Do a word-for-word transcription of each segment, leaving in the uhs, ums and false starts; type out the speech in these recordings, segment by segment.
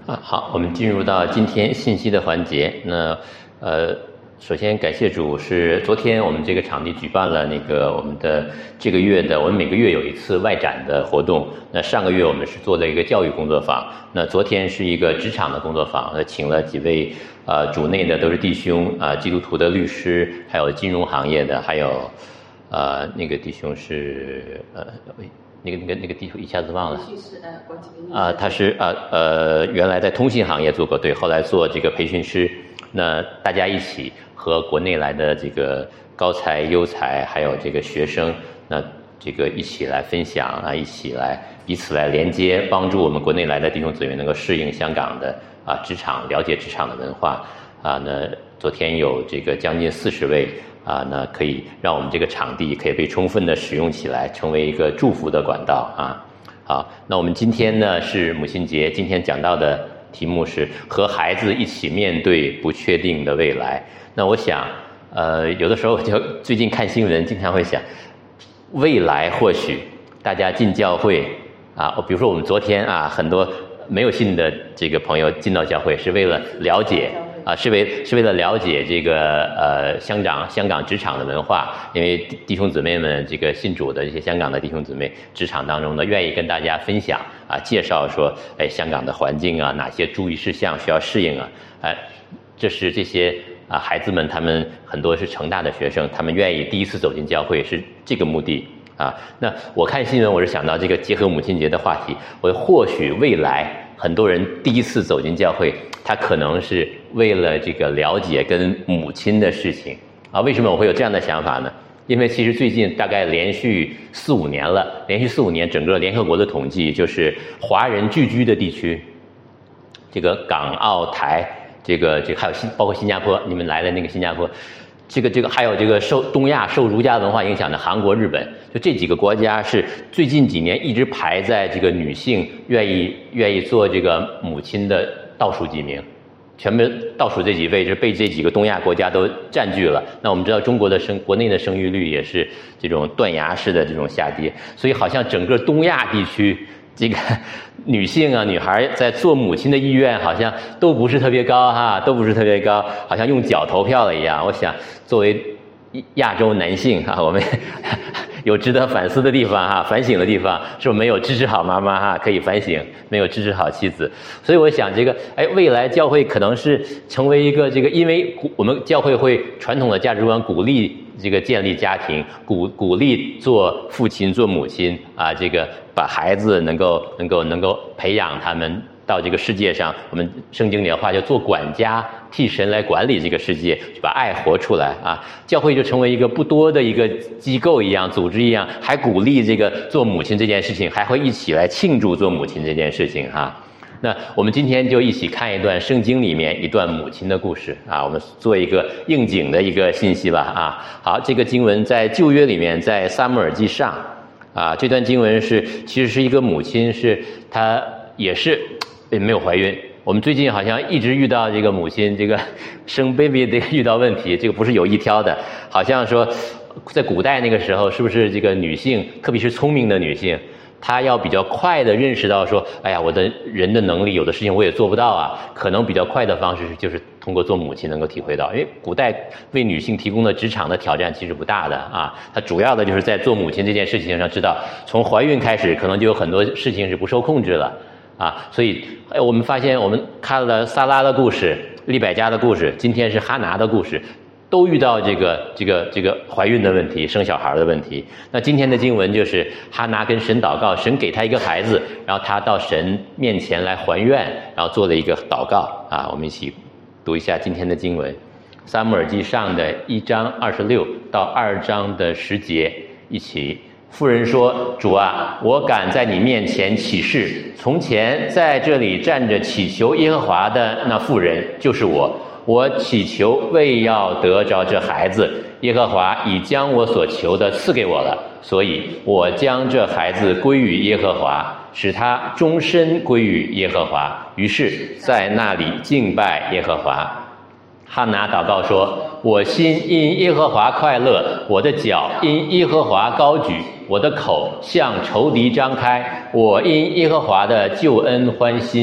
啊，好，我们进入到今天信息的环节。那，呃，首先感谢主，是昨天我们这个场地举办了那个我们的这个月的，我们每个月有一次外展的活动。那上个月我们是做了一个教育工作坊，那昨天是一个职场的工作坊，呃，请了几位呃主内的都是弟兄啊、呃，基督徒的律师，还有金融行业的，还有呃那个弟兄是呃。那个那个那个弟兄一下子忘了。啊，他是呃呃原来在通信行业做过，对，后来做这个培训师。那大家一起和国内来的这个高才、优才，还有这个学生，那这个一起来分享啊，一起来彼此来连接，帮助我们国内来的弟兄姊妹能够适应香港的啊职场，了解职场的文化啊。那昨天有这个将近四十位。啊，那可以让我们这个场地可以被充分的使用起来，成为一个祝福的管道啊。好，那我们今天呢是母亲节，今天讲到的题目是和孩子一起面对不确定的未来。那我想，呃，有的时候就最近看新闻，经常会想，未来或许大家进教会啊，比如说我们昨天啊，很多没有信的这个朋友进到教会是为了了解。啊，是为是为了了解这个呃香港香港职场的文化，因为弟兄姊妹们这个信主的这些香港的弟兄姊妹，职场当中呢愿意跟大家分享啊，介绍说，哎，香港的环境啊，哪些注意事项需要适应啊，哎，这是这些啊孩子们，他们很多是成大的学生，他们愿意第一次走进教会是这个目的啊。那我看新闻，我是想到这个结合母亲节的话题，我或许未来。很多人第一次走进教会，他可能是为了这个了解跟母亲的事情啊。为什么我会有这样的想法呢？因为其实最近大概连续四五年了，连续四五年，整个联合国的统计就是华人聚居的地区，这个港澳台，这个这个还有新包括新加坡，你们来的那个新加坡。这个这个还有这个受东亚受儒家文化影响的韩国、日本，就这几个国家是最近几年一直排在这个女性愿意愿意做这个母亲的倒数几名，全部倒数这几位是被这几个东亚国家都占据了。那我们知道中国的生国内的生育率也是这种断崖式的这种下跌，所以好像整个东亚地区。这个女性啊，女孩在做母亲的意愿好像都不是特别高哈，都不是特别高，好像用脚投票了一样。我想，作为亚洲男性哈，我们有值得反思的地方哈，反省的地方，是不是没有支持好妈妈哈？可以反省，没有支持好妻子。所以我想，这个哎，未来教会可能是成为一个这个，因为我们教会会传统的价值观鼓励。这个建立家庭，鼓鼓励做父亲、做母亲啊，这个把孩子能够能够能够培养他们到这个世界上。我们圣经里的话叫做管家，替神来管理这个世界，就把爱活出来啊。教会就成为一个不多的一个机构一样、组织一样，还鼓励这个做母亲这件事情，还会一起来庆祝做母亲这件事情哈、啊。那我们今天就一起看一段圣经里面一段母亲的故事啊，我们做一个应景的一个信息吧啊。好，这个经文在旧约里面，在撒母耳记上啊，这段经文是其实是一个母亲，是她也是没有怀孕。我们最近好像一直遇到这个母亲这个生 baby 这个遇到问题，这个不是有一挑的，好像说在古代那个时候，是不是这个女性，特别是聪明的女性。他要比较快的认识到说，哎呀，我的人的能力有的事情我也做不到啊，可能比较快的方式就是通过做母亲能够体会到，因为古代为女性提供的职场的挑战其实不大的啊，它主要的就是在做母亲这件事情上知道，从怀孕开始可能就有很多事情是不受控制了啊，所以哎，我们发现我们看了撒拉的故事、利百加的故事，今天是哈拿的故事。都遇到这个这个这个怀孕的问题，生小孩的问题。那今天的经文就是哈拿跟神祷告，神给他一个孩子，然后他到神面前来还愿，然后做了一个祷告啊。我们一起读一下今天的经文，撒母耳记上的一章二十六到二章的十节，一起。妇人说：“主啊，我敢在你面前起誓，从前在这里站着祈求耶和华的那妇人就是我。我祈求为要得着这孩子，耶和华已将我所求的赐给我了，所以我将这孩子归于耶和华，使他终身归于耶和华。于是在那里敬拜耶和华。”哈拿祷告说：“我心因耶和华快乐，我的脚因耶和华高举，我的口向仇敌张开，我因耶和华的救恩欢心。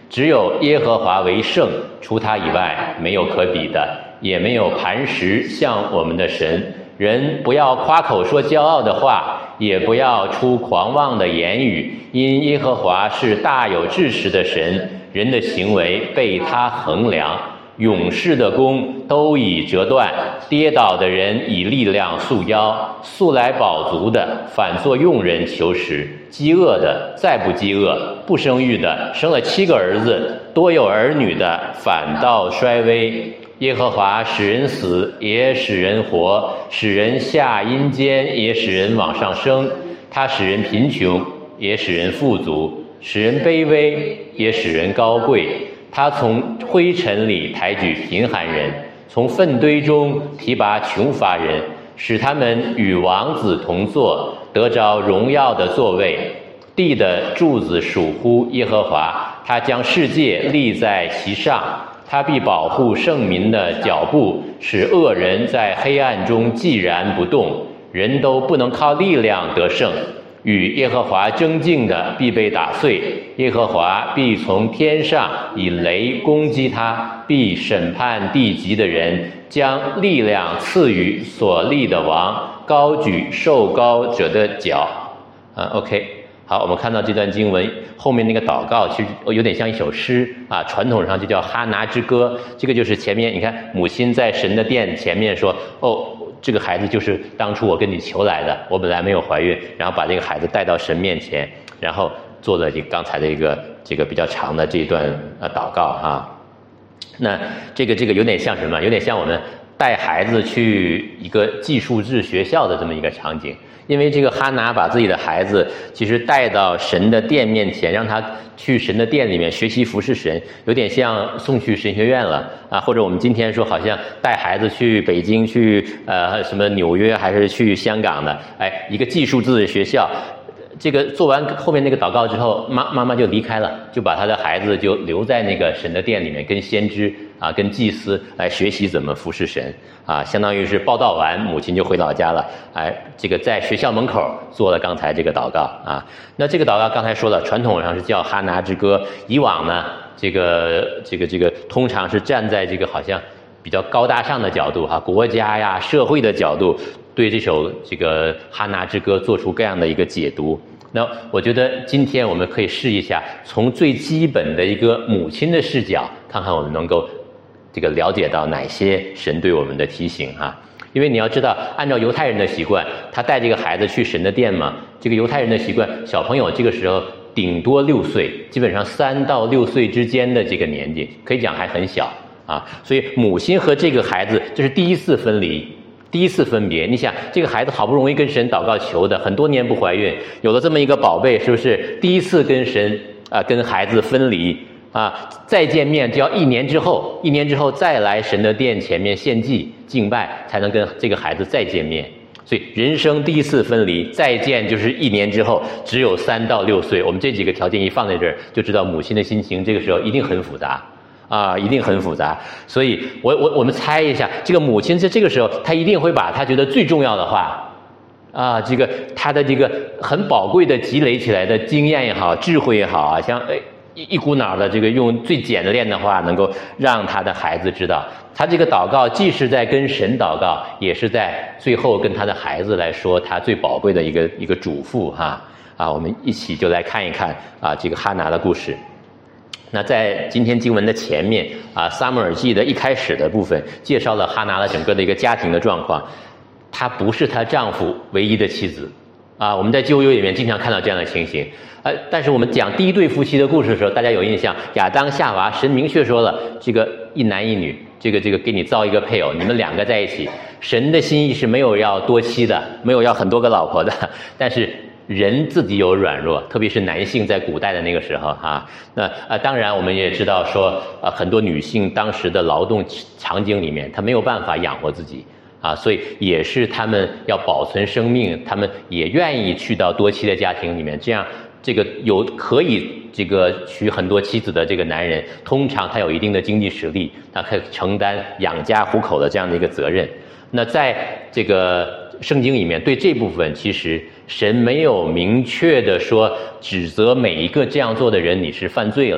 只有耶和华为圣，除他以外没有可比的，也没有磐石像我们的神。人不要夸口说骄傲的话，也不要出狂妄的言语，因耶和华是大有知识的神，人的行为被他衡量。勇士的弓都已折断，跌倒的人以力量束腰，素来饱足的反作用人求食，饥饿的再不饥饿，不生育的生了七个儿子，多有儿女的反倒衰微。耶和华使人死，也使人活，使人下阴间，也使人往上升。他使人贫穷，也使人富足，使人卑微，也使人高贵。他从灰尘里抬举贫寒人，从粪堆中提拔穷乏人，使他们与王子同坐，得着荣耀的座位。地的柱子属乎耶和华，他将世界立在其上。他必保护圣民的脚步，使恶人在黑暗中寂然不动。人都不能靠力量得胜，与耶和华争竞的必被打碎。耶和华必从天上以雷攻击他，必审判地极的人，将力量赐予所立的王，高举受高者的脚。啊 ，OK。好，我们看到这段经文后面那个祷告，其实有点像一首诗啊，传统上就叫哈拿之歌。这个就是前面你看，母亲在神的殿前面说：“哦，这个孩子就是当初我跟你求来的，我本来没有怀孕。”然后把这个孩子带到神面前，然后做了这刚才的一个这个比较长的这一段呃祷告啊。那这个这个有点像什么？有点像我们带孩子去一个寄宿制学校的这么一个场景。因为这个哈拿把自己的孩子其实带到神的殿面前，让他去神的殿里面学习服侍神，有点像送去神学院了啊，或者我们今天说好像带孩子去北京、去呃什么纽约还是去香港的，哎，一个寄宿制的学校。这个做完后面那个祷告之后，妈妈妈就离开了，就把他的孩子就留在那个神的殿里面，跟先知啊、跟祭司来学习怎么服侍神啊，相当于是报道完，母亲就回老家了，哎，这个在学校门口做了刚才这个祷告啊。那这个祷告刚才说了，传统上是叫哈拿之歌，以往呢，这个这个这个通常是站在这个好像比较高大上的角度哈、啊，国家呀、社会的角度，对这首这个哈拿之歌做出这样的一个解读。那我觉得今天我们可以试一下，从最基本的一个母亲的视角，看看我们能够这个了解到哪些神对我们的提醒哈。因为你要知道，按照犹太人的习惯，他带这个孩子去神的殿嘛，这个犹太人的习惯，小朋友这个时候顶多六岁，基本上三到六岁之间的这个年纪，可以讲还很小啊。所以母亲和这个孩子这是第一次分离。第一次分别，你想这个孩子好不容易跟神祷告求的，很多年不怀孕，有了这么一个宝贝，是不是？第一次跟神啊、呃，跟孩子分离啊，再见面就要一年之后，一年之后再来神的殿前面献祭敬拜，才能跟这个孩子再见面。所以人生第一次分离，再见就是一年之后，只有三到六岁。我们这几个条件一放在这儿，就知道母亲的心情这个时候一定很复杂。啊，一定很复杂，所以我我我们猜一下，这个母亲在这个时候，她一定会把她觉得最重要的话，啊，这个她的这个很宝贵的积累起来的经验也好，智慧也好啊，像哎一一股脑的这个用最简练的话，能够让她的孩子知道，她这个祷告既是在跟神祷告，也是在最后跟她的孩子来说，她最宝贵的一个一个嘱咐哈啊，我们一起就来看一看啊这个哈拿的故事。那在今天经文的前面啊，撒母耳记的一开始的部分介绍了哈拿的整个的一个家庭的状况，她不是她丈夫唯一的妻子啊。我们在旧约里面经常看到这样的情形，呃，但是我们讲第一对夫妻的故事的时候，大家有印象，亚当夏娃，神明确说了，这个一男一女，这个这个给你造一个配偶，你们两个在一起。神的心意是没有要多妻的，没有要很多个老婆的，但是人自己有软弱，特别是男性在古代的那个时候哈、啊，那呃当然我们也知道说，呃很多女性当时的劳动场景里面，她没有办法养活自己啊，所以也是她们要保存生命，她们也愿意去到多妻的家庭里面，这样这个有可以这个娶很多妻子的这个男人，通常他有一定的经济实力，他可以承担养家糊口的这样的一个责任。那在这个圣经里面对这部分，其实神没有明确的说指责每一个这样做的人你是犯罪了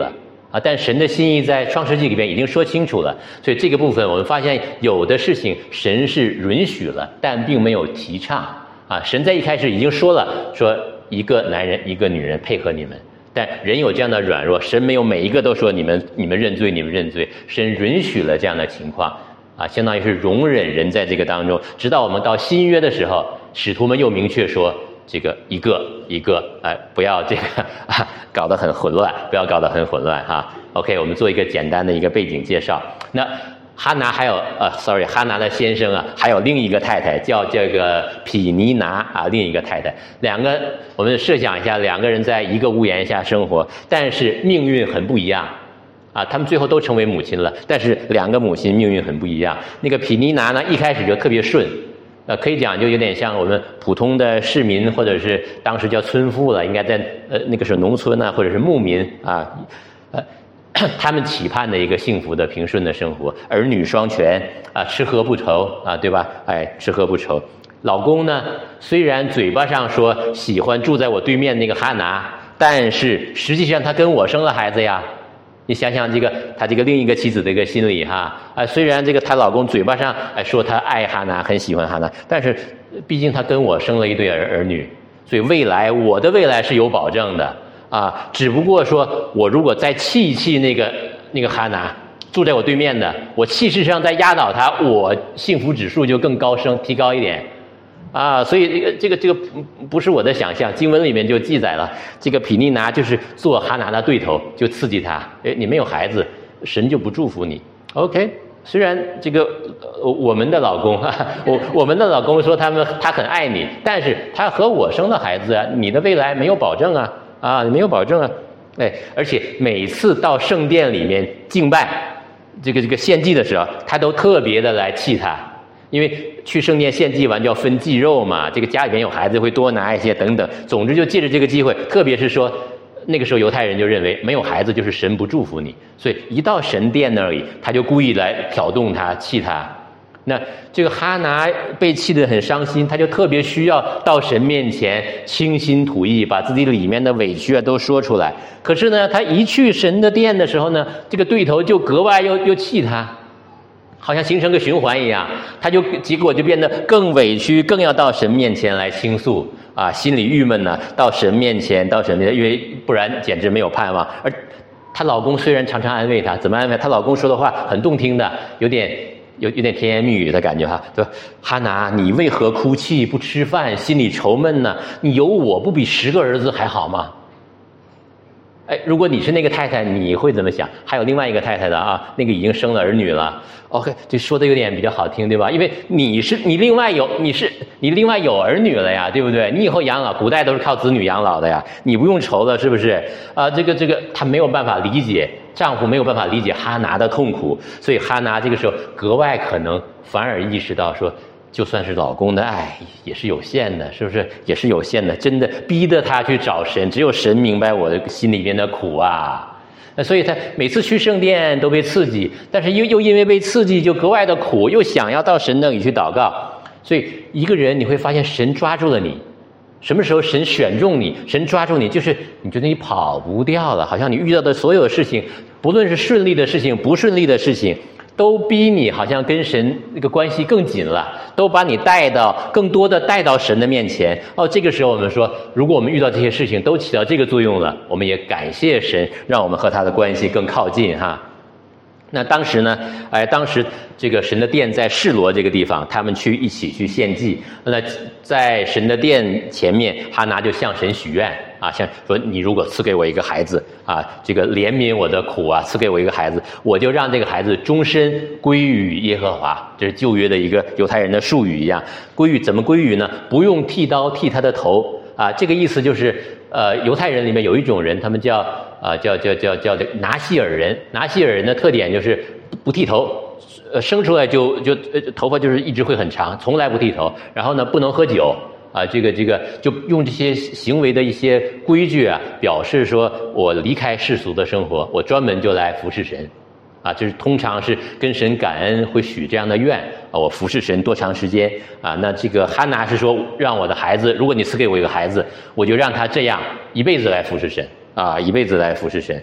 啊，但神的心意在创世纪里边已经说清楚了，所以这个部分我们发现有的事情神是允许了，但并没有提倡啊。神在一开始已经说了，说一个男人一个女人配合你们，但人有这样的软弱，神没有每一个都说你们你们认罪你们认罪，神允许了这样的情况啊，相当于是容忍人在这个当中，直到我们到新约的时候，使徒们又明确说。这个一个一个，哎，不要这个啊，搞得很混乱，不要搞得很混乱哈。OK， 我们做一个简单的一个背景介绍。那哈拿还有呃 ，sorry， 哈拿的先生啊，还有另一个太太叫这个毗尼拿啊，另一个太太，两个我们设想一下，两个人在一个屋檐下生活，但是命运很不一样啊。他们最后都成为母亲了，但是两个母亲命运很不一样。那个毗尼拿呢，一开始就特别顺。呃，可以讲就有点像我们普通的市民，或者是当时叫村妇了，应该在呃那个是农村啊，或者是牧民啊，呃，他们期盼的一个幸福的平顺的生活，儿女双全啊，吃喝不愁啊，对吧？哎，吃喝不愁。老公呢，虽然嘴巴上说喜欢住在我对面那个哈拿，但是实际上他跟我生了孩子呀。你想想这个他这个另一个妻子的一个心理哈啊，虽然这个她老公嘴巴上哎说他爱哈拿，很喜欢哈拿，但是毕竟他跟我生了一对儿儿女，所以未来我的未来是有保证的啊。只不过说我如果再气一气那个那个哈拿住在我对面的，我气势上再压倒他，我幸福指数就更高升提高一点。啊，所以这个这个这个不是我的想象，经文里面就记载了，这个毗尼拿就是做哈拿的对头，就刺激他，哎，你没有孩子，神就不祝福你。OK， 虽然这个呃我们的老公，哈哈我我们的老公说他们他很爱你，但是他和我生了孩子啊，你的未来没有保证啊，啊，没有保证啊，哎，而且每次到圣殿里面敬拜，这个这个献祭的时候，他都特别的来气他。因为去圣殿献祭完就要分祭肉嘛，这个家里面有孩子会多拿一些等等，总之就借着这个机会，特别是说那个时候犹太人就认为没有孩子就是神不祝福你，所以一到神殿那里他就故意来挑动他气他。那这个哈拿被气得很伤心，他就特别需要到神面前倾心吐意，把自己里面的委屈啊都说出来。可是呢他一去神的殿的时候呢，这个对头就格外又又气他，好像形成个循环一样，他就结果就变得更委屈，更要到神面前来倾诉啊，心里郁闷呢，到神面前，到神面前，因为不然简直没有盼望。而她老公虽然常常安慰她，怎么安慰？她老公说的话很动听的，有点有有点甜言蜜语的感觉哈，说哈拿，你为何哭泣不吃饭，心里愁闷呢？你有我不比十个儿子还好吗？哎，如果你是那个太太，你会怎么想？还有另外一个太太的啊，那个已经生了儿女了。OK， 这说的有点比较好听，对吧？因为你是你另外有你是你另外有儿女了呀，对不对？你以后养老，古代都是靠子女养老的呀，你不用愁了，是不是？啊，这个这个，她没有办法理解，丈夫没有办法理解哈拿的痛苦，所以哈拿这个时候格外可能反而意识到说。就算是老公的爱也是有限的，是不是？也是有限的，真的逼得他去找神，只有神明白我的心里边的苦啊。那所以他每次去圣殿都被刺激，但是又又因为被刺激就格外的苦，又想要到神那里去祷告。所以一个人你会发现神抓住了你，什么时候神选中你，神抓住你，就是你觉得你跑不掉了，好像你遇到的所有的事情，不论是顺利的事情不顺利的事情，都逼你好像跟神那个关系更紧了，都把你带到更多的带到神的面前。哦，这个时候我们说，如果我们遇到这些事情都起到这个作用了，我们也感谢神，让我们和他的关系更靠近哈。那当时呢，哎，当时这个神的殿在示罗这个地方，他们去一起去献祭。那在神的殿前面，哈拿就向神许愿啊，像说你如果赐给我一个孩子啊，这个怜悯我的苦啊，赐给我一个孩子，我就让这个孩子终身归于耶和华。这是旧约的一个犹太人的术语一样，归于怎么归于呢？不用剃刀剃他的头啊，这个意思就是。呃，犹太人里面有一种人，他们叫啊、呃、叫叫叫叫这拿西尔人。拿西尔人的特点就是不剃头，呃，生出来就就呃头发就是一直会很长，从来不剃头。然后呢，不能喝酒啊，这个这个就用这些行为的一些规矩啊，表示说我离开世俗的生活，我专门就来服侍神。啊，就是通常是跟神感恩，会许这样的愿啊，我服侍神多长时间啊？那这个哈拿是说，让我的孩子，如果你赐给我一个孩子，我就让他这样一辈子来服侍神啊，一辈子来服侍神。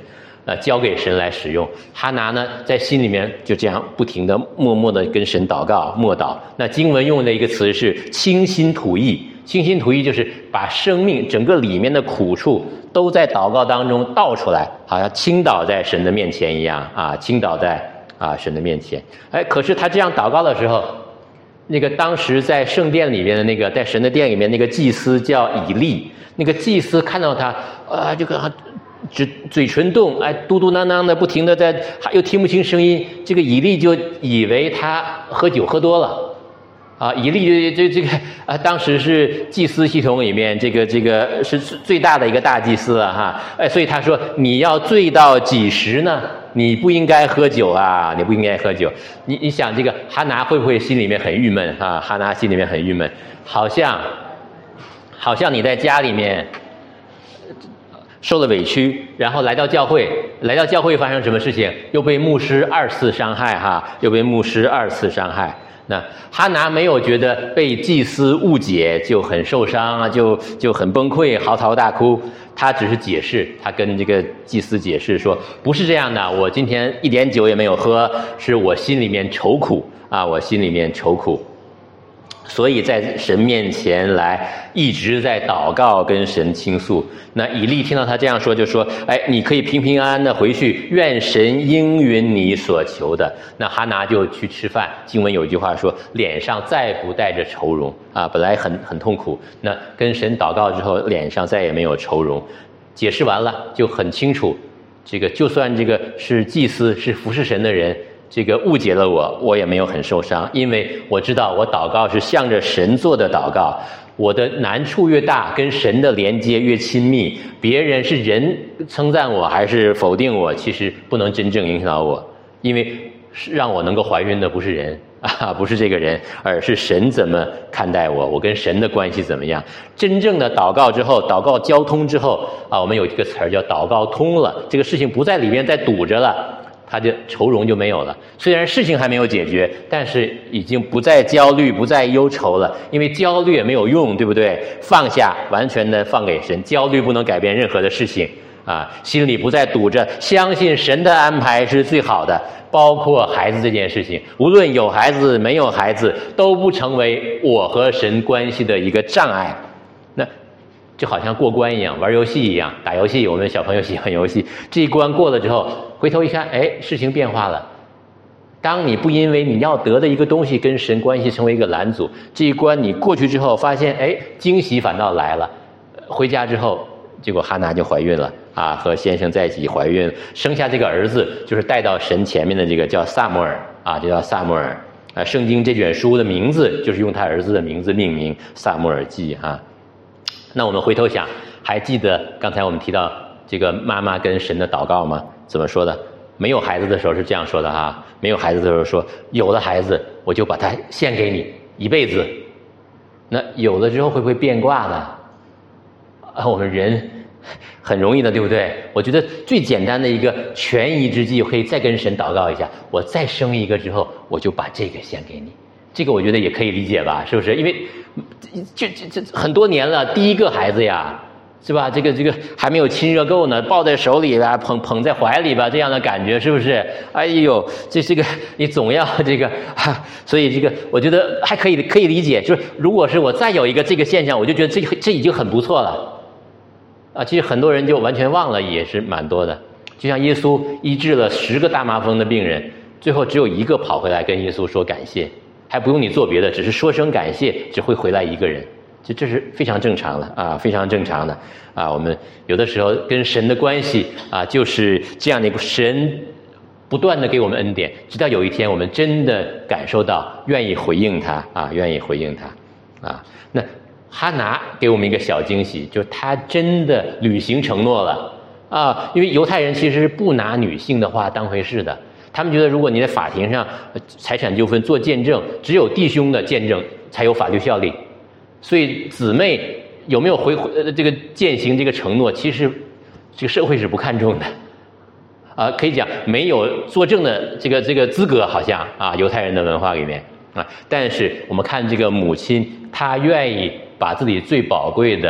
呃，交给神来使用。哈拿呢，在心里面就这样不停的、默默的跟神祷告、默祷。那经文用的一个词是倾心吐意，倾心吐意就是把生命整个里面的苦处都在祷告当中倒出来，好像倾倒在神的面前一样啊，倾倒在啊神的面前。哎，可是他这样祷告的时候，那个当时在圣殿里面的那个，在神的殿里面那个祭司叫以利，那个祭司看到他，啊，这个嘴嘴唇动，哎，嘟嘟囔囔的，不停的在，又听不清声音。这个以利就以为他喝酒喝多了，啊，以利这这个啊，当时是祭司系统里面这个这个是最大的一个大祭司了哈，哎，所以他说你要醉到几时呢？你不应该喝酒啊，你不应该喝酒。你你想这个哈拿会不会心里面很郁闷啊？哈拿心里面很郁闷，好像好像你在家里面受了委屈，然后来到教会，来到教会发生什么事情？又被牧师二次伤害哈，又被牧师二次伤害。那哈拿没有觉得被祭司误解就很受伤啊，就就很崩溃，嚎啕大哭。他只是解释，他跟这个祭司解释说，不是这样的，我今天一点酒也没有喝，是我心里面愁苦啊，我心里面愁苦。所以在神面前来一直在祷告，跟神倾诉。那以利听到他这样说，就说，哎，你可以平平安安的回去，愿神应允你所求的。那哈拿就去吃饭。经文有一句话说，脸上再不带着愁容啊，本来很很痛苦，那跟神祷告之后，脸上再也没有愁容。解释完了就很清楚，这个就算这个是祭司，是服侍神的人，这个误解了我，我也没有很受伤，因为我知道我祷告是向着神做的祷告，我的难处越大，跟神的连接越亲密，别人是人称赞我还是否定我，其实不能真正影响到我，因为让我能够怀孕的不是人啊，不是这个人，而是神怎么看待我，我跟神的关系怎么样。真正的祷告之后，祷告交通之后啊，我们有一个词儿叫祷告通了，这个事情不在里面再堵着了，他的愁容就没有了。虽然事情还没有解决，但是已经不再焦虑，不再忧愁了，因为焦虑也没有用，对不对？放下，完全的放给神，焦虑不能改变任何的事情啊，心里不再堵着，相信神的安排是最好的，包括孩子这件事情，无论有孩子没有孩子，都不成为我和神关系的一个障碍。那就好像过关一样，玩游戏一样，打游戏，我们小朋友喜欢游戏，这一关过了之后，回头一看，哎，事情变化了。当你不因为你要得的一个东西跟神关系成为一个拦阻，这一关你过去之后，发现，哎，惊喜反倒来了。回家之后，结果哈拿就怀孕了啊，和先生在一起怀孕，生下这个儿子，就是带到神前面的这个叫撒母耳啊，就叫撒母耳啊。圣经这卷书的名字就是用他儿子的名字命名，撒母耳记啊。那我们回头想，还记得刚才我们提到这个妈妈跟神的祷告吗？怎么说的？没有孩子的时候是这样说的哈，没有孩子的时候说，有了孩子我就把它献给你一辈子。那有了之后会不会变卦呢？啊，我们人很容易的，对不对？我觉得最简单的一个权宜之计，可以再跟神祷告一下，我再生一个之后，我就把这个献给你。这个我觉得也可以理解吧，是不是？因为这这这很多年了，第一个孩子呀，是吧？这个这个还没有亲热够呢，抱在手里吧，捧捧在怀里吧，这样的感觉是不是？哎呦，这这个你总要这个，哈，所以这个我觉得还可以可以理解。就是如果是我再有一个这个现象，我就觉得这这已经很不错了。啊，其实很多人就完全忘了，也是蛮多的。就像耶稣医治了十个大麻风的病人，最后只有一个跑回来跟耶稣说感谢。还不用你做别的，只是说声感谢，只会回来一个人，这这是非常正常的啊，非常正常的啊。我们有的时候跟神的关系啊，就是这样的一个神不断的给我们恩典，直到有一天我们真的感受到愿意回应他啊，愿意回应他啊。那哈拿给我们一个小惊喜，就是他真的履行承诺了啊，因为犹太人其实不拿女性的话当回事的。他们觉得，如果你在法庭上财产纠纷做见证，只有弟兄的见证才有法律效力，所以姊妹有没有回呃这个践行这个承诺，其实这个社会是不看重的，啊，可以讲没有作证的这个这个资格，好像啊犹太人的文化里面啊，但是我们看这个母亲，她愿意把自己最宝贵的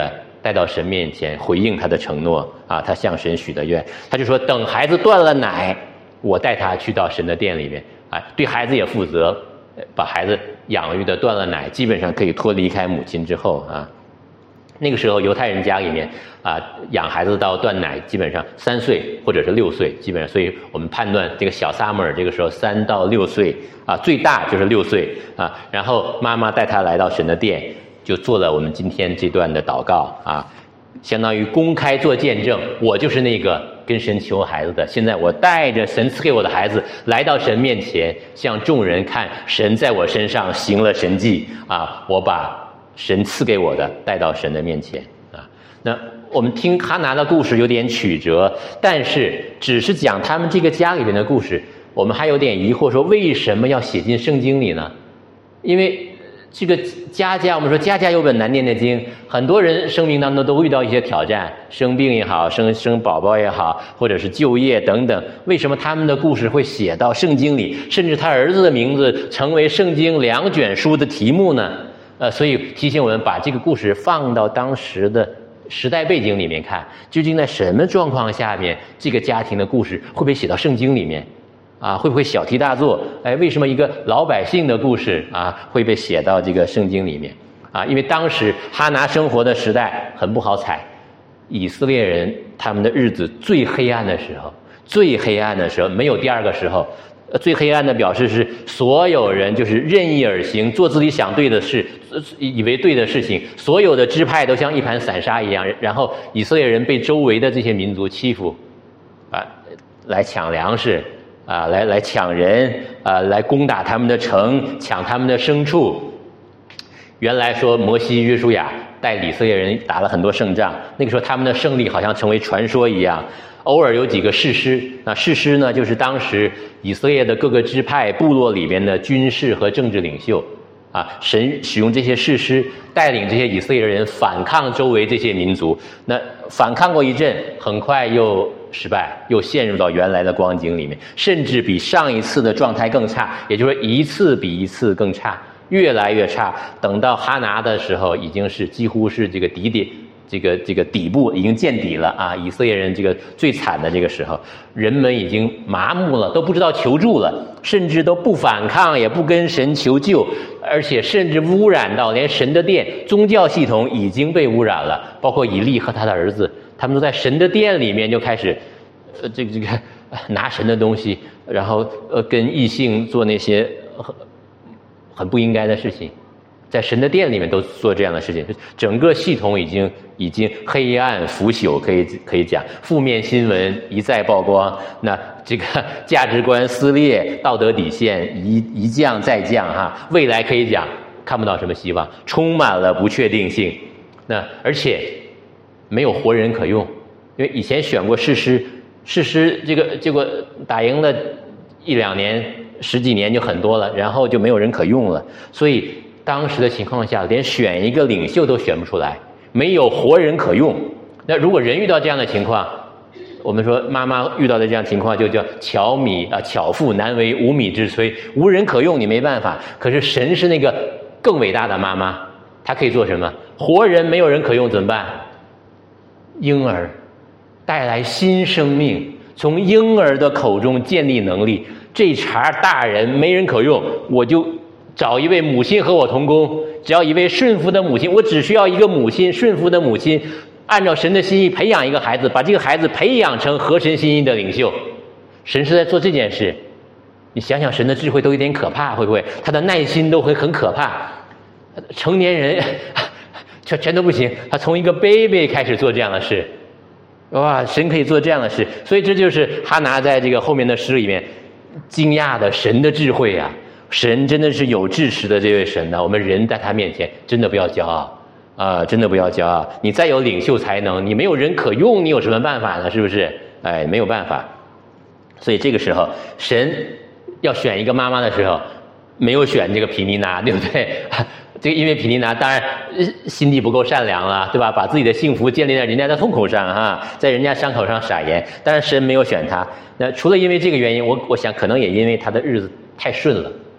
带到神面前，回应他的承诺啊，他向神许的愿，他就说等孩子断了奶，我带他去到神的殿里面啊，对孩子也负责，把孩子养育的断了奶，基本上可以脱离开母亲之后啊。那个时候犹太人家里面啊，养孩子到断奶基本上三岁或者是六岁，基本上，所以我们判断这个小撒母耳这个时候三到六岁啊，最大就是六岁啊。然后妈妈带他来到神的殿，就做了我们今天这段的祷告啊，相当于公开做见证，我就是那个跟神求孩子的。现在我带着神赐给我的孩子来到神面前，向众人看神在我身上行了神迹啊，我把神赐给我的带到神的面前啊。那我们听哈拿的故事有点曲折，但是只是讲他们这个家里面的故事，我们还有点疑惑，说为什么要写进圣经里呢？因为这个家家，我们说家家有本难念的经，很多人生命当中都遇到一些挑战，生病也好，生生宝宝也好，或者是就业等等，为什么他们的故事会写到圣经里，甚至他儿子的名字成为圣经两卷书的题目呢？呃，所以提醒我们把这个故事放到当时的时代背景里面看，究竟在什么状况下面，这个家庭的故事会不会写到圣经里面？啊，会不会小题大做？哎，为什么一个老百姓的故事啊会被写到这个圣经里面？啊，因为当时哈拿生活的时代很不好踩，以色列人他们的日子最黑暗的时候，最黑暗的时候，没有第二个时候。最黑暗的表示是所有人就是任意而行，做自己想对的事，以为对的事情，所有的支派都像一盘散沙一样，然后以色列人被周围的这些民族欺负啊，来抢粮食啊，来来抢人啊，来攻打他们的城，抢他们的牲畜。原来说摩西约书亚带以色列人打了很多胜仗，那个时候他们的胜利好像成为传说一样，偶尔有几个士师，那士师呢就是当时以色列的各个支派部落里边的军事和政治领袖啊，神使用这些士师带领这些以色列人反抗周围这些民族，那反抗过一阵，很快又失败，又陷入到原来的光景里面，甚至比上一次的状态更差，也就是说一次比一次更差，越来越差。等到哈拿的时候，已经是几乎是这个底底这个这个底部已经见底了啊！以色列人这个最惨的这个时候，人们已经麻木了，都不知道求助了，甚至都不反抗，也不跟神求救，而且甚至污染到连神的殿宗教系统已经被污染了，包括以利和他的儿子，他们都在神的殿里面就开始，呃，这个这个拿神的东西，然后呃跟异性做那些很很不应该的事情。在神的殿里面都做这样的事情，整个系统已经已经黑暗腐朽，可以可以讲负面新闻一再曝光，那这个价值观撕裂，道德底线一一降再降哈，未来可以讲看不到什么希望，充满了不确定性。那而且没有活人可用，因为以前选过士师，士师这个结果打赢了一两年十几年就很多了，然后就没有人可用了，所以当时的情况下，连选一个领袖都选不出来，没有活人可用。那如果人遇到这样的情况，我们说妈妈遇到的这样情况就叫巧米啊，巧妇难为无米之炊，无人可用，你没办法。可是神是那个更伟大的妈妈，她可以做什么？活人没有人可用怎么办？婴儿带来新生命，从婴儿的口中建立能力。这茬大人没人可用，我就找一位母亲和我同工，只要一位顺服的母亲，我只需要一个母亲，顺服的母亲，按照神的心意培养一个孩子，把这个孩子培养成合神心意的领袖。神是在做这件事，你想想神的智慧都有点可怕，会不会？他的耐心都会很可怕。成年人全全都不行，他从一个 baby 开始做这样的事，哇，神可以做这样的事，所以这就是哈拿在这个后面的诗里面惊讶的神的智慧啊。神真的是有智识的这位神呢、啊，我们人在他面前真的不要骄傲啊，真的不要骄傲。你再有领袖才能，你没有人可用，你有什么办法呢？是不是？哎，没有办法。所以这个时候，神要选一个妈妈的时候，没有选这个毗尼拿，对不对？这个因为毗尼拿当然心地不够善良了，对吧？把自己的幸福建立在人家的痛口上哈，在人家伤口上撒盐。但是神没有选他。那除了因为这个原因，我我想可能也因为他的日子太顺了。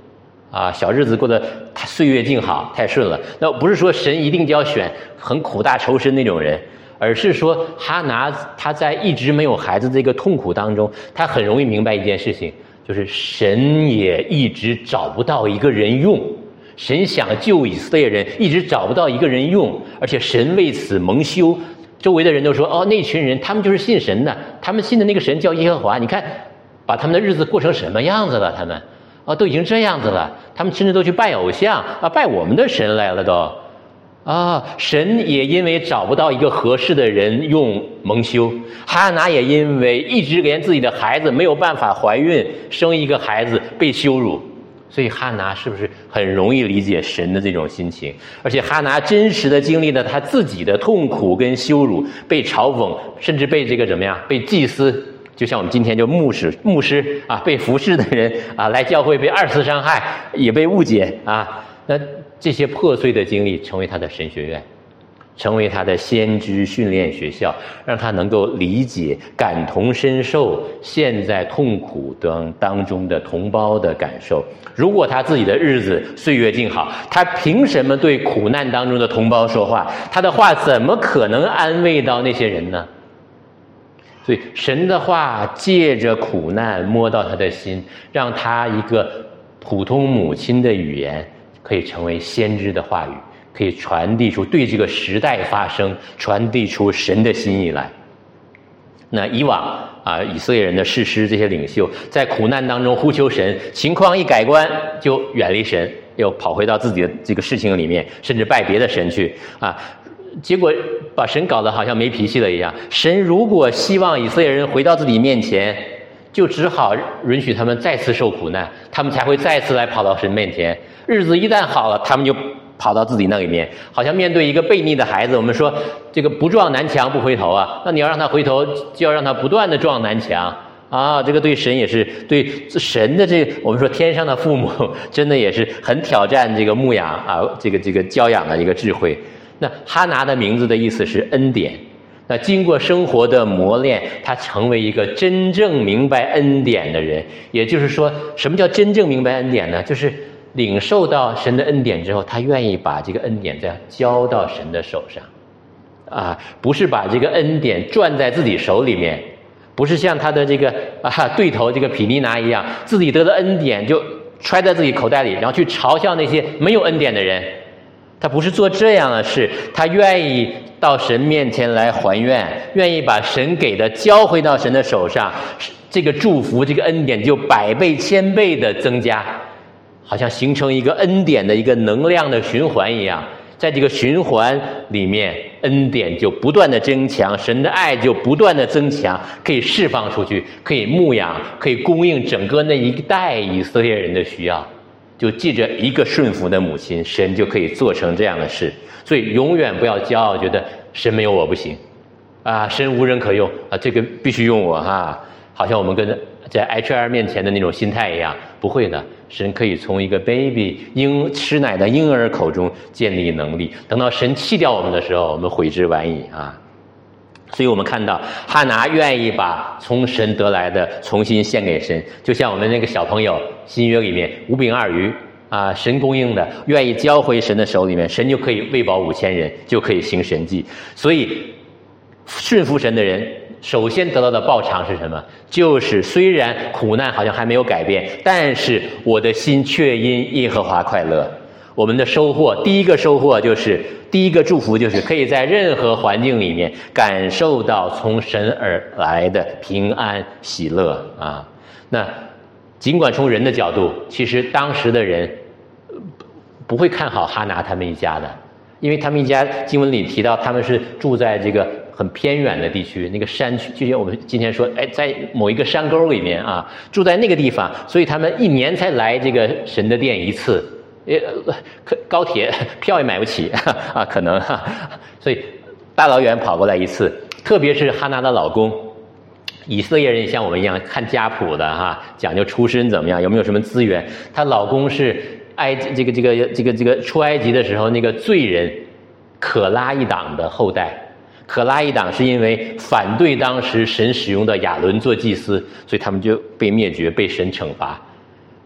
啊，小日子过得岁月静好，太顺了。那不是说神一定就要选很苦大仇深那种人，而是说哈拿他在一直没有孩子这个痛苦当中，他很容易明白一件事情，就是神也一直找不到一个人用。神想救以色列人，一直找不到一个人用，而且神为此蒙羞。周围的人都说：“哦，那群人他们就是信神的，他们信的那个神叫耶和华。你看，把他们的日子过成什么样子了？他们啊，都已经这样子了。他们甚至都去拜偶像啊，拜我们的神来了都啊。神也因为找不到一个合适的人用蒙羞，哈拿也因为一直连自己的孩子没有办法怀孕生一个孩子被羞辱。”所以哈拿是不是很容易理解神的这种心情？而且哈拿真实的经历了他自己的痛苦跟羞辱，被嘲讽，甚至被这个怎么样？被祭司，就像我们今天就牧师、牧师啊，被服侍的人啊，来教会被二次伤害，也被误解啊。那这些破碎的经历成为他的神学院，成为他的先知训练学校，让他能够理解、感同身受现在痛苦当当中的同胞的感受。如果他自己的日子岁月静好，他凭什么对苦难当中的同胞说话？他的话怎么可能安慰到那些人呢？所以神的话借着苦难摸到他的心，让他一个普通母亲的语言可以成为先知的话语，可以传递出对这个时代发生，传递出神的心意来。那以往啊，以色列人的士师这些领袖在苦难当中呼求神，情况一改观就远离神，又跑回到自己的这个事情里面，甚至拜别的神去啊。结果把神搞得好像没脾气了一样。神如果希望以色列人回到自己面前，就只好允许他们再次受苦难，他们才会再次来跑到神面前。日子一旦好了，他们就跑到自己那里面，好像面对一个悖逆的孩子，我们说这个不撞南墙不回头啊，那你要让他回头，就要让他不断的撞南墙啊。这个对神也是，对神的这个我们说天上的父母，真的也是很挑战这个牧养啊，这个这个教养的一个智慧。那哈拿的名字的意思是恩典。那经过生活的磨练，他成为一个真正明白恩典的人。也就是说，什么叫真正明白恩典呢？就是领受到神的恩典之后，他愿意把这个恩典再交到神的手上，啊，不是把这个恩典攥在自己手里面，不是像他的这个啊对头这个毗尼拿一样，自己得了恩典就揣在自己口袋里，然后去嘲笑那些没有恩典的人。他不是做这样的事，他愿意到神面前来还愿，愿意把神给的交回到神的手上，这个祝福这个恩典就百倍千倍的增加，好像形成一个恩典的一个能量的循环一样。在这个循环里面，恩典就不断的增强，神的爱就不断的增强，可以释放出去，可以牧养，可以供应整个那一代以色列人的需要。就记着一个顺服的母亲，神就可以做成这样的事。所以永远不要骄傲，觉得神没有我不行啊，神无人可用啊，这个必须用我哈、啊，好像我们跟在 H R 面前的那种心态一样。不会的，神可以从一个 baby 婴吃奶的婴儿口中建立能力，等到神弃掉我们的时候，我们悔之晚矣啊。所以我们看到哈拿愿意把从神得来的重新献给神，就像我们那个小朋友新约里面五饼二鱼啊，神供应的，愿意交回神的手里面，神就可以喂饱五千人，就可以行神迹。所以顺服神的人首先得到的报偿是什么？就是虽然苦难好像还没有改变，但是我的心却因耶和华快乐。我们的收获，第一个收获就是第一个祝福，就是可以在任何环境里面感受到从神而来的平安喜乐啊。那尽管从人的角度，其实当时的人不会看好哈拿他们一家的，因为他们一家经文里提到他们是住在这个很偏远的地区，那个山区，就像我们今天说，哎，在某一个山沟里面啊，住在那个地方，所以他们一年才来这个神的殿一次。呃，高铁票也买不起啊，可能哈、啊，所以大老远跑过来一次。特别是哈拿的老公，以色列人像我们一样看家谱的哈、啊，讲究出身怎么样，有没有什么资源。她老公是埃这个这个这个这个出埃及的时候那个罪人可拉一党的后代。可拉一党是因为反对当时神使用的亚伦做祭司，所以他们就被灭绝，被神惩罚。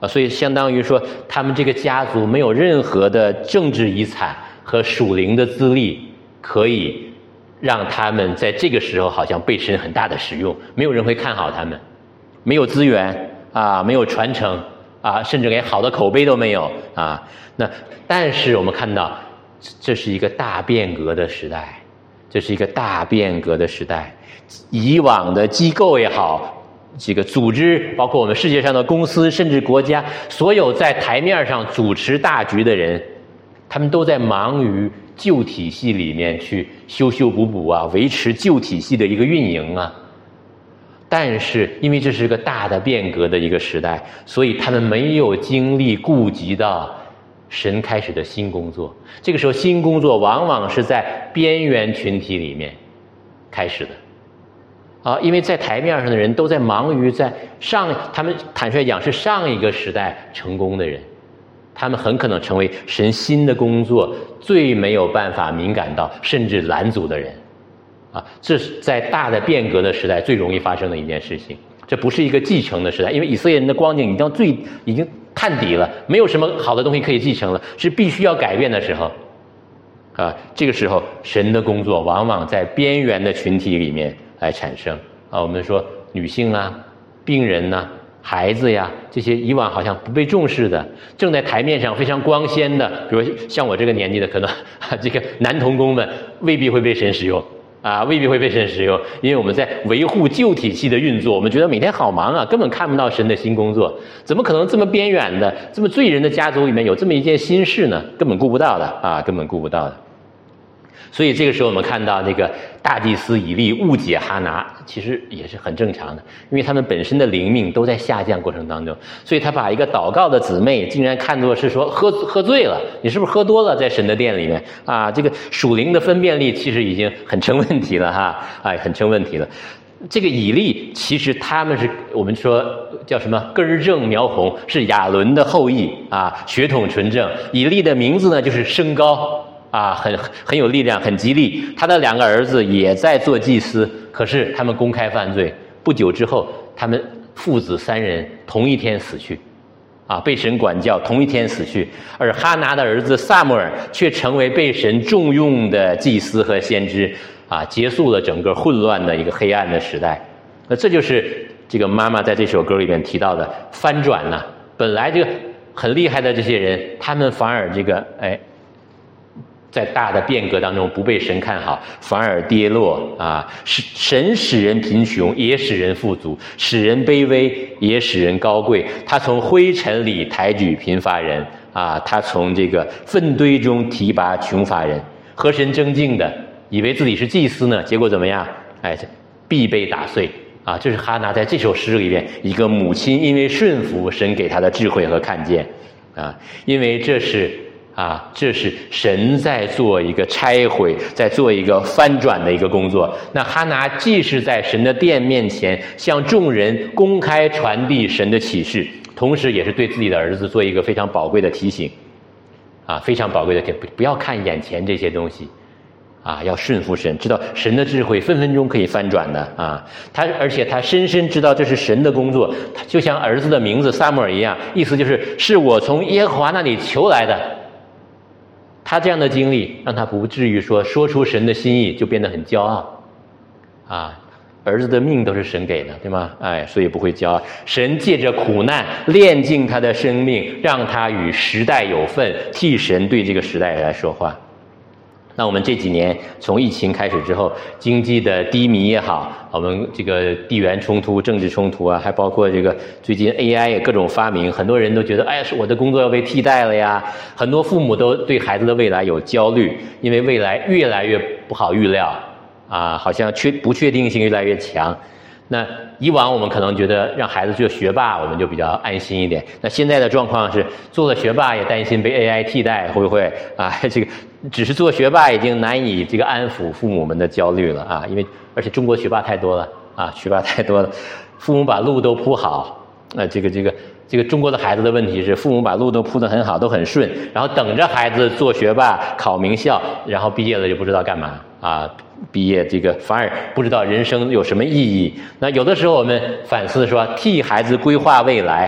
啊，所以相当于说他们这个家族没有任何的政治遗产和属灵的资历，可以让他们在这个时候好像被神很大的使用，没有人会看好他们，没有资源啊，没有传承啊，甚至连好的口碑都没有啊。那但是我们看到，这是一个大变革的时代，这是一个大变革的时代。以往的机构也好，这个组织，包括我们世界上的公司，甚至国家，所有在台面上主持大局的人，他们都在忙于旧体系里面去修修补补啊，维持旧体系的一个运营啊。但是因为这是个大的变革的一个时代，所以他们没有精力顾及到神开始的新工作。这个时候新工作往往是在边缘群体里面开始的啊，因为在台面上的人都在忙于在上，他们坦率讲是上一个时代成功的人，他们很可能成为神新的工作最没有办法敏感到甚至拦阻的人啊，这是在大的变革的时代最容易发生的一件事情。这不是一个继承的时代，因为以色列人的光景已经最已经探底了，没有什么好的东西可以继承了，是必须要改变的时候啊。这个时候神的工作往往在边缘的群体里面来产生啊，我们说女性啊、病人呐、啊、孩子呀，这些以往好像不被重视的，正在台面上非常光鲜的，比如像我这个年纪的，可能这个男童工们未必会被神使用啊，未必会被神使用，因为我们在维护旧体系的运作，我们觉得每天好忙啊，根本看不到神的新工作，怎么可能这么边缘的、这么罪人的家族里面有这么一件新事呢？根本顾不到的啊，根本顾不到的。所以这个时候我们看到那个大祭司以利误解哈拿，其实也是很正常的，因为他们本身的灵命都在下降过程当中，所以他把一个祷告的姊妹竟然看作是说喝喝醉了，你是不是喝多了在神的殿里面啊？这个属灵的分辨力其实已经很成问题了哈，哎，很成问题了。这个以利其实他们是我们说叫什么根正苗红，是亚伦的后裔啊，血统纯正。以利的名字呢就是升高啊，很很有力量，很吉利。他的两个儿子也在做祭司，可是他们公开犯罪，不久之后，他们父子三人同一天死去，啊，被神管教，同一天死去。而哈拿的儿子撒母耳却成为被神重用的祭司和先知，啊，结束了整个混乱的一个黑暗的时代。那这就是这个妈妈在这首歌里面提到的翻转呢、啊。本来这个很厉害的这些人，他们反而这个哎。在大的变革当中不被神看好，反而跌落啊！是神使人贫穷，也使人富足；使人卑微，也使人高贵。他从灰尘里抬举贫乏人啊，他从这个粪堆中提拔穷乏人。和神争竞的，以为自己是祭司呢，结果怎么样？哎，必被打碎啊！这是哈拿在这首诗里边一个母亲因为顺服神给她的智慧和看见啊，因为这是。啊，这是神在做一个拆毁，在做一个翻转的一个工作。那哈拿既是在神的殿面前向众人公开传递神的启示，同时也是对自己的儿子做一个非常宝贵的提醒。啊，非常宝贵的提醒，不要看眼前这些东西，啊，要顺服神，知道神的智慧分分钟可以翻转的啊。他而且他深深知道这是神的工作，就像儿子的名字撒母耳一样，意思就是是我从耶和华那里求来的。他这样的经历让他不至于说说出神的心意就变得很骄傲啊，儿子的命都是神给的，对吗？哎，所以不会骄傲。神借着苦难炼净他的生命，让他与时代有份，替神对这个时代来说话。那我们这几年从疫情开始之后，经济的低迷也好，我们这个地缘冲突、政治冲突啊，还包括这个最近 A I 各种发明，很多人都觉得，哎呀，是我的工作要被替代了呀。很多父母都对孩子的未来有焦虑，因为未来越来越不好预料啊，好像确不确定性越来越强。那以往我们可能觉得让孩子做学霸，我们就比较安心一点。那现在的状况是，做了学霸也担心被 A I 替代，会不会啊？这个只是做学霸已经难以这个安抚父母们的焦虑了啊！因为而且中国学霸太多了啊，学霸太多了，父母把路都铺好，呃，这个这个这个中国的孩子的问题是，父母把路都铺得很好，都很顺，然后等着孩子做学霸、考名校，然后毕业了就不知道干嘛啊。毕业这个反而不知道人生有什么意义。那有的时候我们反思说，替孩子规划未来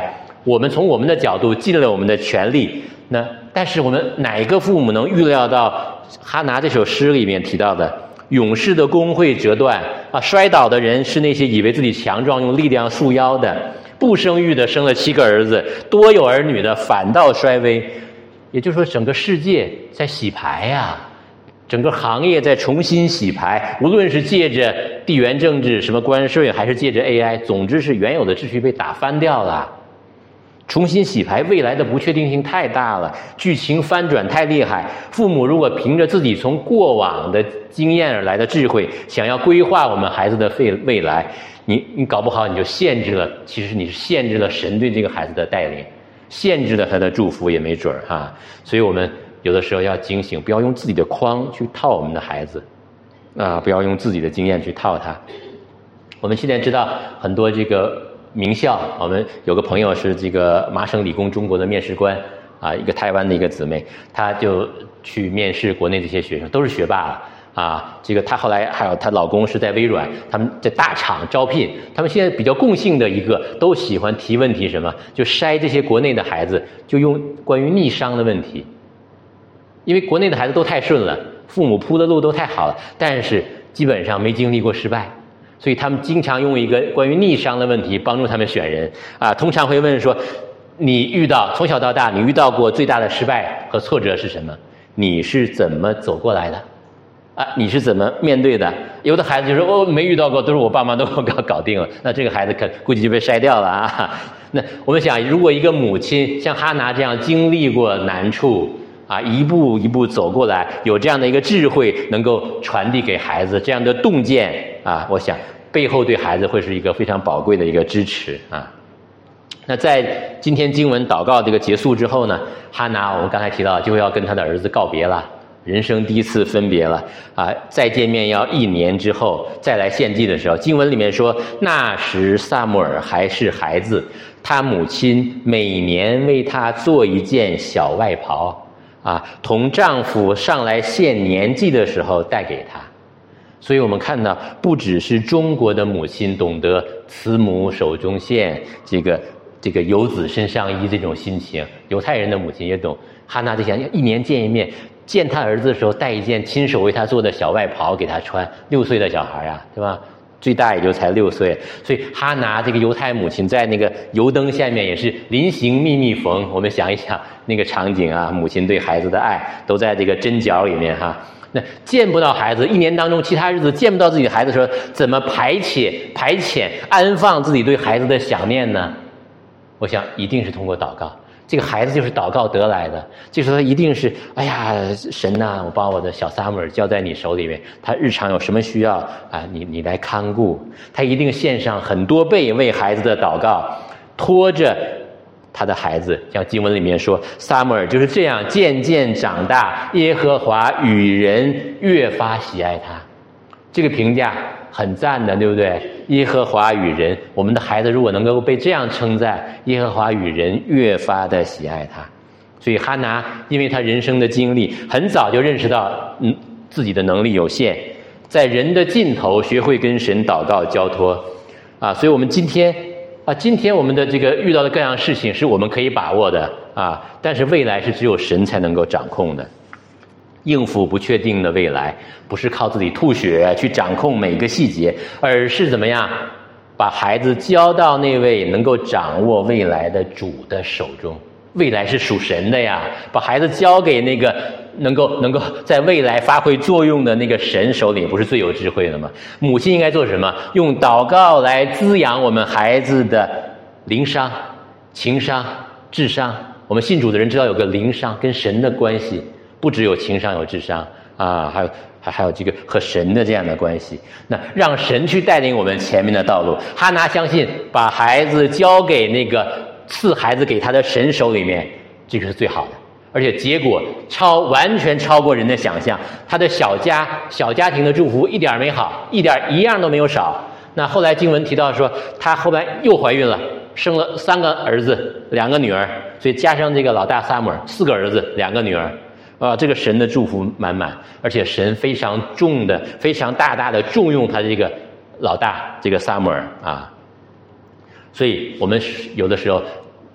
我们从我们的角度尽了我们的全力，那但是我们哪一个父母能预料到哈拿这首诗里面提到的勇士的弓会折断啊，摔倒的人是那些以为自己强壮用力量束腰的，不生育的生了七个儿子，多有儿女的反倒衰微。也就是说，整个世界在洗牌呀、啊，整个行业在重新洗牌，无论是借着地缘政治、什么关税，还是借着 A I， 总之是原有的秩序被打翻掉了。重新洗牌，未来的不确定性太大了，剧情翻转太厉害。父母如果凭着自己从过往的经验而来的智慧，想要规划我们孩子的未未来，你你搞不好你就限制了，其实你是限制了神对这个孩子的带领，限制了他的祝福也没准儿哈。所以我们有的时候要警醒，不要用自己的框去套我们的孩子啊，不要用自己的经验去套他。我们现在知道很多这个名校，我们有个朋友是这个麻省理工中国的面试官啊，一个台湾的一个姊妹，她就去面试国内这些学生，都是学霸了啊。这个她后来还有她老公是在微软，他们在大厂招聘，他们现在比较共性的一个都喜欢提问题，什么就筛这些国内的孩子，就用关于逆商的问题，因为国内的孩子都太顺了，父母铺的路都太好了，但是基本上没经历过失败。所以他们经常用一个关于逆商的问题帮助他们选人啊，通常会问说，你遇到从小到大你遇到过最大的失败和挫折是什么？你是怎么走过来的？啊，你是怎么面对的？有的孩子就说哦，没遇到过，都是我爸妈都搞搞定了，那这个孩子可估计就被筛掉了啊。那我们想，如果一个母亲像哈拿这样经历过难处啊，一步一步走过来，有这样的一个智慧能够传递给孩子，这样的洞见啊，我想背后对孩子会是一个非常宝贵的一个支持啊。那在今天经文祷告这个结束之后呢，哈拿我们刚才提到就要跟他的儿子告别了，人生第一次分别了啊！再见面要一年之后再来献祭的时候，经文里面说，那时撒母耳还是孩子，他母亲每年为他做一件小外袍啊，同丈夫上来献年祭的时候带给他。所以我们看到，不只是中国的母亲懂得慈母手中线，这个这个游子身上衣这种心情，犹太人的母亲也懂。哈拿就想一年见一面，见他儿子的时候带一件亲手为他做的小外袍给他穿，六岁的小孩啊，对吧？最大也就才六岁，所以哈拿这个犹太母亲在那个油灯下面也是临行密密缝。我们想一想那个场景啊，母亲对孩子的爱都在这个针脚里面哈。那见不到孩子，一年当中其他日子见不到自己的孩子的时候，怎么排遣排遣安放自己对孩子的想念呢？我想一定是通过祷告。这个孩子就是祷告得来的，就是他一定是，哎呀，神呐、啊，我把我的小撒母耳交在你手里面，他日常有什么需要啊，你你来看顾，他一定献上很多倍为孩子的祷告，拖着他的孩子，像经文里面说，撒母耳就是这样渐渐长大，耶和华与人越发喜爱他。这个评价很赞的，对不对？耶和华与人，我们的孩子如果能够被这样称赞，耶和华与人越发的喜爱他。所以哈拿因为他人生的经历，很早就认识到嗯自己的能力有限，在人的尽头学会跟神祷告交托啊。所以我们今天啊，今天我们的这个遇到的各样事情是我们可以把握的啊，但是未来是只有神才能够掌控的。应付不确定的未来，不是靠自己吐血去掌控每个细节，而是怎么样把孩子交到那位能够掌握未来的主的手中。未来是属神的呀，把孩子交给那个能够能够在未来发挥作用的那个神手里，不是最有智慧的吗？母亲应该做什么？用祷告来滋养我们孩子的灵商、情商、智商。我们信主的人知道有个灵商跟神的关系，不只有情商有智商啊，还有还还有这个和神的这样的关系。那让神去带领我们前面的道路。哈拿相信把孩子交给那个赐孩子给他的神手里面，这个是最好的，而且结果超完全超过人的想象。他的小家小家庭的祝福一点没好，一点一样都没有少。那后来经文提到说，他后来又怀孕了，生了三个儿子两个女儿，所以加上这个老大撒母耳，四个儿子两个女儿啊，这个神的祝福满满，而且神非常重的非常大大的重用他这个老大这个撒母耳啊。所以我们有的时候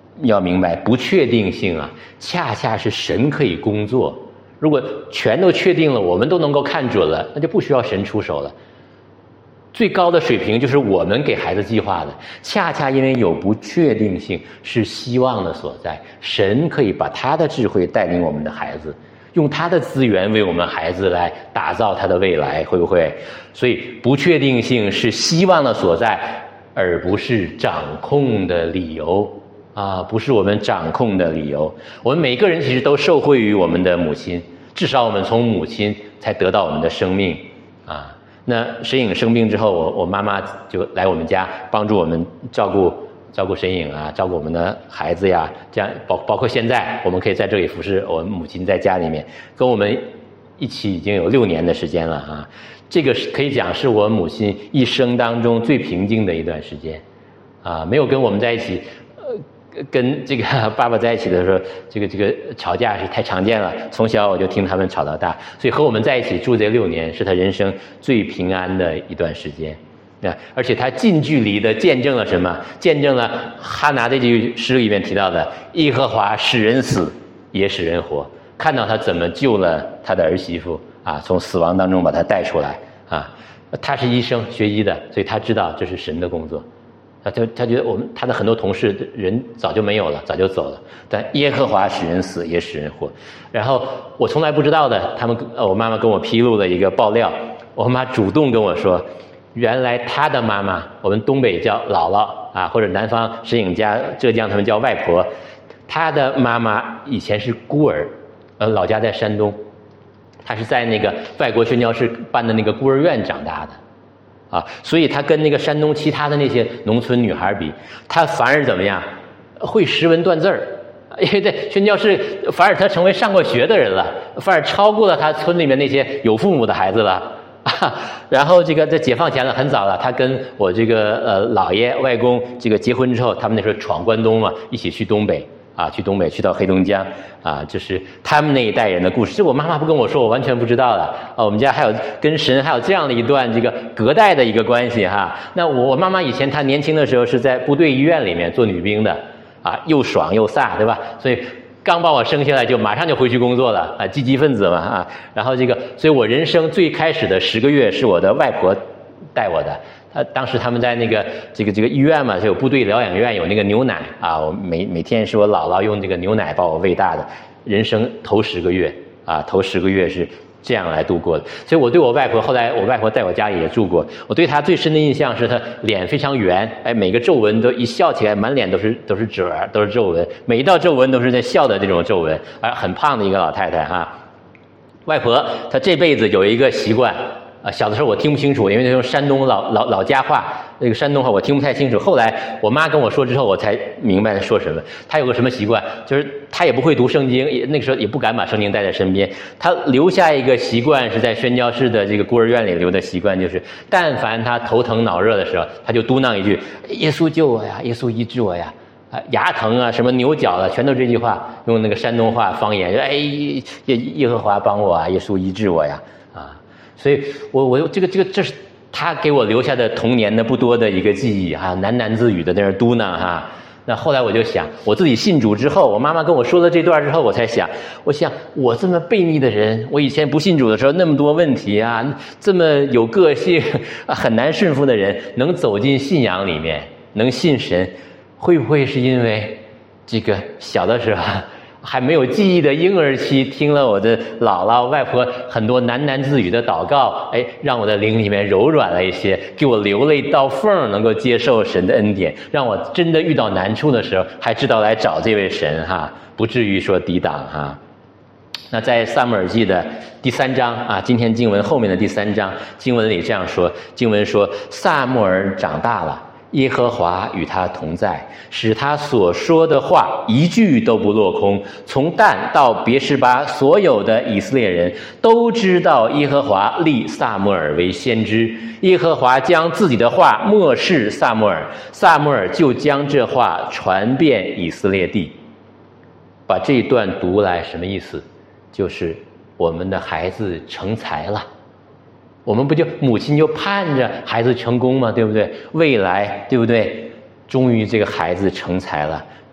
要明白，不确定性啊，恰恰是神可以工作。如果全都确定了，我们都能够看准了，那就不需要神出手了。最高的水平就是我们给孩子计划的，恰恰因为有不确定性，是希望的所在。神可以把他的智慧带领我们的孩子，用他的资源为我们孩子来打造他的未来，会不会？所以不确定性是希望的所在，而不是掌控的理由啊，不是我们掌控的理由。我们每个人其实都受惠于我们的母亲，至少我们从母亲才得到我们的生命啊。那沈颖生病之后，我我妈妈就来我们家帮助我们照顾照顾沈颖啊，照顾我们的孩子呀，这样包包括现在我们可以在这里服侍我们母亲，在家里面跟我们一起已经有六年的时间了啊。这个可以讲是我母亲一生当中最平静的一段时间啊，没有跟我们在一起。跟这个爸爸在一起的时候，这个这个吵架是太常见了。从小我就听他们吵到大，所以和我们在一起住这六年，是他人生最平安的一段时间。啊，而且他近距离的见证了什么？见证了哈拿这句诗里面提到的“耶和华使人死，也使人活”，看到他怎么救了他的儿媳妇啊，从死亡当中把他带出来啊。他是医生，学医的，所以他知道这是神的工作。他就他觉得我们他的很多同事人早就没有了，早就走了，但耶和华使人死，也使人活。然后我从来不知道的，他们我妈妈跟我披露了一个爆料，我妈主动跟我说，原来她的妈妈，我们东北叫姥姥啊，或者南方沈颖家浙江他们叫外婆，她的妈妈以前是孤儿，呃，老家在山东，她是在那个外国宣教士办的那个孤儿院长大的。啊，所以他跟那个山东其他的那些农村女孩比，他反而怎么样？会识文断字儿，因为在宣教士反而他成为上过学的人了，反而超过了他村里面那些有父母的孩子了。啊，然后这个在解放前了，很早了，他跟我这个呃姥爷外公这个结婚之后，他们那时候闯关东嘛，一起去东北。啊，去东北，去到黑龙江，啊，这是他们那一代人的故事。这我妈妈不跟我说，我完全不知道的。啊，我们家还有跟神还有这样的一段这个隔代的一个关系哈。那我妈妈以前她年轻的时候是在部队医院里面做女兵的，啊，又爽又飒，对吧？所以刚把我生下来就马上就回去工作了，啊，积极分子嘛，啊，然后这个，所以我人生最开始的十个月是我的外婆带我的。他当时他们在那个这个这个医院嘛，就有部队疗养院，有那个牛奶啊，我每每天是我姥姥用这个牛奶把我喂大的。人生头十个月啊，头十个月是这样来度过的。所以我对我外婆，后来我外婆在我家里也住过，我对她最深的印象是她脸非常圆，哎，每个皱纹都一笑起来满脸都是都是褶儿，都是皱纹，每一道皱纹都是在笑的这种皱纹，而很胖的一个老太太哈。外婆她这辈子有一个习惯。啊，小的时候我听不清楚，因为那种山东老老老家话，那个山东话我听不太清楚。后来我妈跟我说之后，我才明白她说什么。她有个什么习惯，就是她也不会读圣经，也那个时候也不敢把圣经带在身边。她留下一个习惯，是在宣教士的这个孤儿院里留的习惯，就是但凡她头疼脑热的时候，她就嘟囔一句：“耶稣救我呀，耶稣医治我呀。”啊，牙疼啊，什么扭脚了，全都这句话，用那个山东话方言，哎，耶耶和华帮我啊，耶稣医治我呀，啊。所以我我这个这个这是他给我留下的童年的不多的一个记忆啊，喃喃自语的在那嘟囔哈。那后来我就想，我自己信主之后，我妈妈跟我说了这段之后，我才想，我想我这么悖逆的人，我以前不信主的时候那么多问题啊，这么有个性啊，很难顺服的人，能走进信仰里面，能信神，会不会是因为这个小的时候还没有记忆的婴儿期，听了我的姥姥外婆很多喃喃自语的祷告，哎，让我的灵里面柔软了一些，给我留了一道缝，能够接受神的恩典，让我真的遇到难处的时候还知道来找这位神哈，不至于说抵挡哈。那在撒母耳记的第三章啊，今天经文后面的第三章经文里这样说，经文说撒母耳长大了，耶和华与他同在，使他所说的话一句都不落空。从但到别是巴，所有的以色列人都知道耶和华立撒母耳为先知。耶和华将自己的话默示撒母耳，撒母耳就将这话传遍以色列地。把这一段读来什么意思？就是我们的孩子成才了。我们不就母亲就盼着孩子成功吗？对不对？未来对不对？终于这个孩子成才了，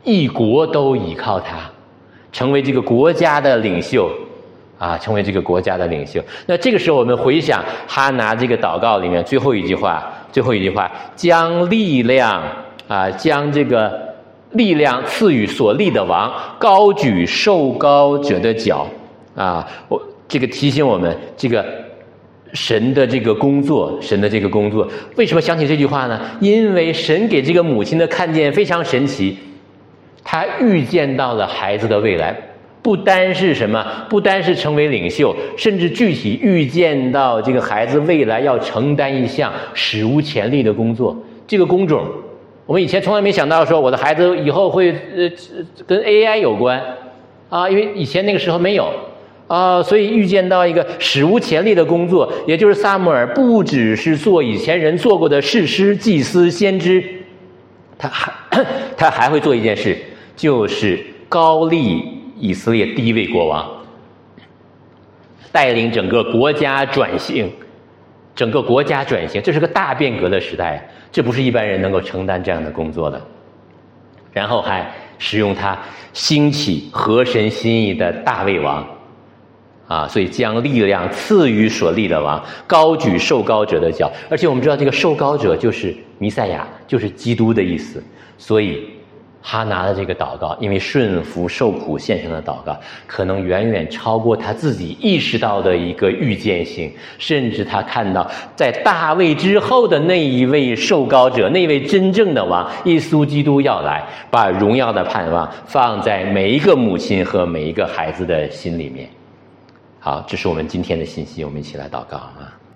一国都倚靠他，成为这个国家的领袖啊，成为这个国家的领袖。那这个时候我们回想哈拿这个祷告里面最后一句话，最后一句话，将力量啊，将这个力量赐予所立的王，高举受膏者的脚啊，我这个提醒我们这个神的这个工作，神的这个工作，为什么想起这句话呢？因为神给这个母亲的看见非常神奇，他预见到了孩子的未来，不单是什么，不单是成为领袖，甚至具体预见到这个孩子未来要承担一项史无前例的工作。这个工种，我们以前从来没想到说我的孩子以后会呃跟 A I 有关啊，因为以前那个时候没有啊，所以预见到一个史无前例的工作，也就是撒母耳不只是做以前人做过的士师、祭司、先知，他还他还会做一件事，就是高立以色列第一位国王，带领整个国家转型，整个国家转型，这是个大变革的时代，这不是一般人能够承担这样的工作的。然后还使用他兴起合神心意的大卫王啊，所以将力量赐予所立的王，高举受膏者的脚。而且我们知道这个受膏者就是弥赛亚，就是基督的意思。所以哈拿的这个祷告，因为顺服受苦献上的祷告，可能远远超过他自己意识到的一个预见性，甚至他看到在大卫之后的那一位受膏者，那位真正的王耶稣基督要来，把荣耀的盼望放在每一个母亲和每一个孩子的心里面。好，这是我们今天的信息，我们一起来祷告啊。